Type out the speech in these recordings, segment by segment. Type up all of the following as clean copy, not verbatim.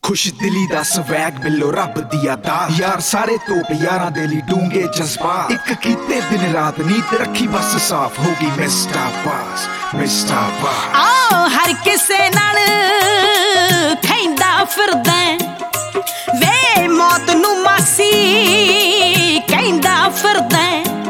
खुश दिली दा स्वैग बिल्लो रब दिया दास यार सारे तोप यारां दे लई डूंगे जज्बात इक कीते दिन रात नीत रखी बस साफ होगी मिस्टर पास आ हर किसे नाल खैंदा फिरदा वे मौत नू मासी कहंदा फिरदा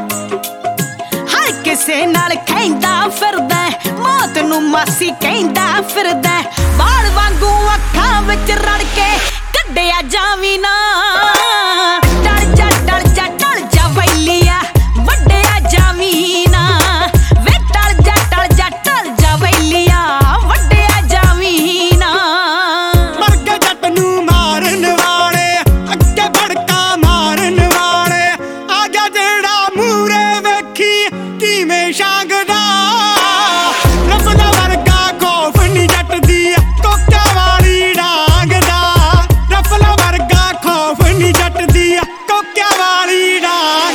हर किसे नाल खैंदा फिरदा मौत नू मासी कहंदा फिरदा बाल वांगू अखां विच रड़ के कड्डिया जावी ना डर जा वैलिया वड्डिया जावी ना वे टल जा वैलिया वड्डिया जावी ना मर के जट नू मारन वाले अगे भड़का मारन वाले आजा जेड़ा मूरे वेखी किवें शांगदा रफला वर्गा खौफ नी जट दी कोक्या वाली डांग दा रफला वर्गा खौफ नी जट दी कोक्या वाली डांग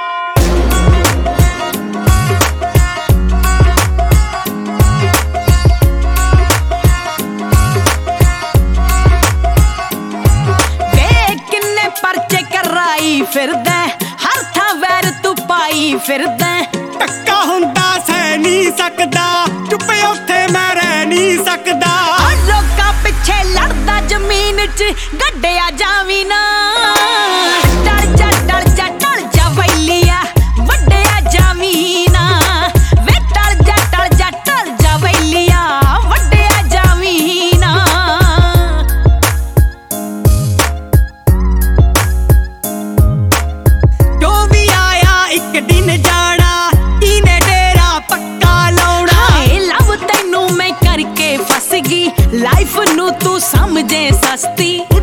परचे कराई फिरदा हर थां वैर तू पाई फिरदा टक्का हुंदा सह नहीं सकदा चुप उत्थे मैं रह नहीं सकदा लोकां पिछे लड़दा जमीन च गड्डिया जावी ना डर जा वैलिया वड्डिया जावी ना वे टल जा वैलिया वड्डिया जावी ना जो भी आया एक दिन जाना इने डेरा पक्का लाउना हाय लव तैनू मैं करके फस गई लाइफ नू तू समझे सस्ती